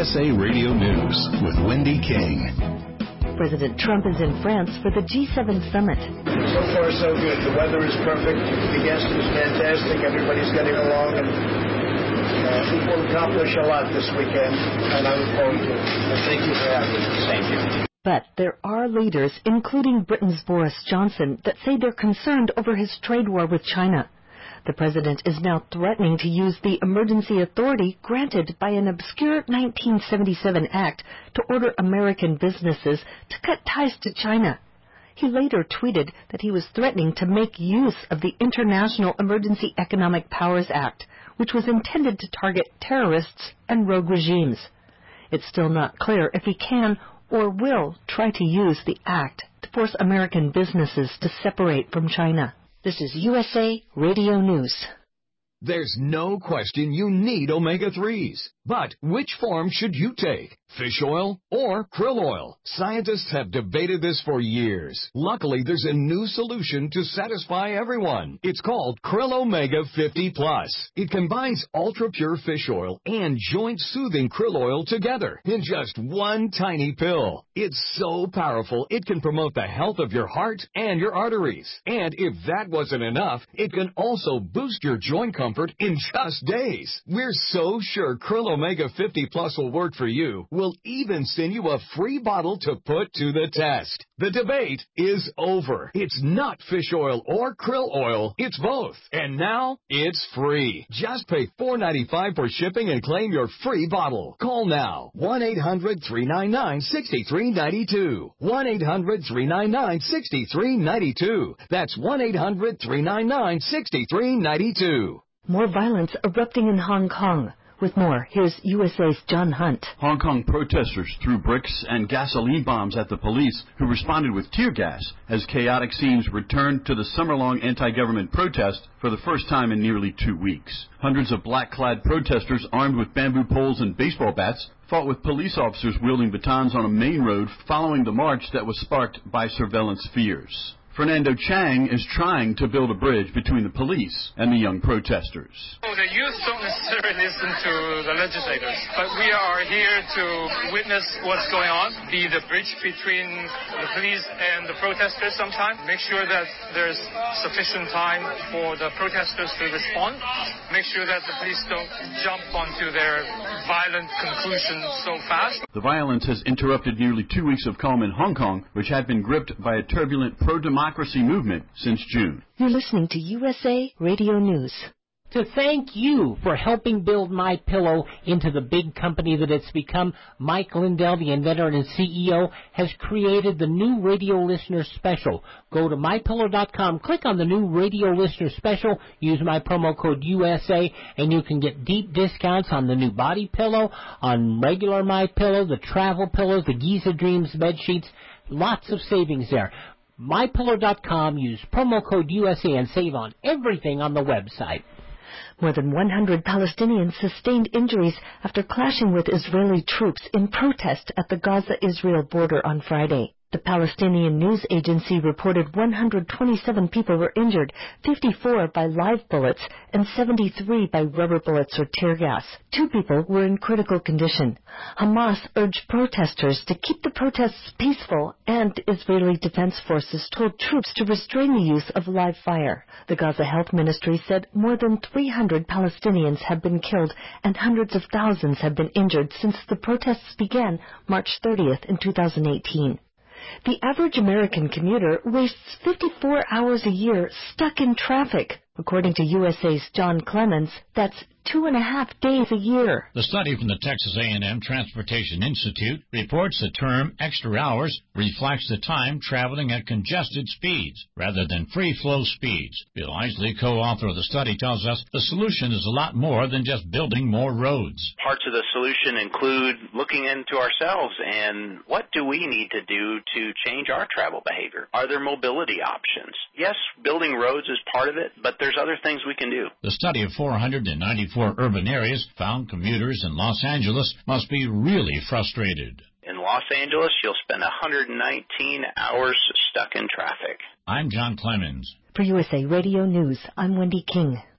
USA Radio News with Wendy King. President Trump is in France for the G7 summit. So far, so good. The weather is perfect. The guest is fantastic. Everybody's getting along, and we will accomplish a lot this weekend, and I look forward to it. And thank you for having me. Thank you. But there are leaders, including Britain's Boris Johnson, that say they're concerned over his trade war with China. The president is now threatening to use the emergency authority granted by an obscure 1977 act to order American businesses to cut ties to China. He later tweeted that he was threatening to make use of the International Emergency Economic Powers Act, which was intended to target terrorists and rogue regimes. It's still not clear if he can or will try to use the act to force American businesses to separate from China. This is USA Radio News. There's no question you need omega-3s. But which form should you take? Fish oil or krill oil? Scientists have debated this for years. Luckily, there's a new solution to satisfy everyone. It's called Krill Omega 50 Plus. It combines ultra-pure fish oil and joint-soothing krill oil together in just one tiny pill. It's so powerful, it can promote the health of your heart and your arteries. And if that wasn't enough, it can also boost your joint comfort in just days. We're so sure Krill Omega 50 Plus will work for you. We'll even send you a free bottle to put to the test. The debate is over. It's not fish oil or krill oil. It's both. And now it's free. Just pay $4.95 for shipping and claim your free bottle. Call now. 1-800-399-6392. 1-800-399-6392. That's 1-800-399-6392. More violence erupting in Hong Kong. With more, here's USA's John Hunt. Hong Kong protesters threw bricks and gasoline bombs at the police, who responded with tear gas as chaotic scenes returned to the summer-long anti-government protest for the first time in nearly 2 weeks. Hundreds of black-clad protesters armed with bamboo poles and baseball bats fought with police officers wielding batons on a main road following the march that was sparked by surveillance fears. Fernando Chang is trying to build a bridge between the police and the young protesters. The youth don't necessarily listen to the legislators, but we are here to witness what's going on, be the bridge between the police and the protesters sometime, make sure that there's sufficient time for the protesters to respond, make sure that the police don't jump onto their violent conclusions so fast. The violence has interrupted nearly 2 weeks of calm in Hong Kong, which had been gripped by a turbulent pro-democracy movement since June. You're listening to USA Radio News. To thank you for helping build MyPillow into the big company that it's become, Mike Lindell, the inventor and CEO, has created the new radio listener special. Go to MyPillow.com, click on the new radio listener special, use my promo code USA, and you can get deep discounts on the new body pillow, on regular MyPillow, the travel pillows, the Giza Dreams bed sheets. Lots of savings there. MyPillow.com, use promo code USA and save on everything on the website. More than 100 Palestinians sustained injuries after clashing with Israeli troops in protest at the Gaza-Israel border on Friday. The Palestinian news agency reported 127 people were injured, 54 by live bullets and 73 by rubber bullets or tear gas. 2 people were in critical condition. Hamas urged protesters to keep the protests peaceful, and Israeli Defense Forces told troops to restrain the use of live fire. The Gaza Health Ministry said more than 300 Palestinians have been killed and hundreds of thousands have been injured since the protests began March 30th in 2018. The average American commuter wastes 54 hours a year stuck in traffic. According to USA's John Clemens, that's 2.5 days a year. The study from the Texas A&M Transportation Institute reports the term extra hours reflects the time traveling at congested speeds rather than free-flow speeds. Bill Isley, co-author of the study, tells us the solution is a lot more than just building more roads. Parts of the solution include looking into ourselves and what do we need to do to change our travel behavior? Are there mobility options? Yes, building roads is part of it, but there's other things we can do. The study of 494 urban areas found commuters in Los Angeles must be really frustrated. In Los Angeles, you'll spend 119 hours stuck in traffic. I'm John Clemens. For USA Radio News, I'm Wendy King.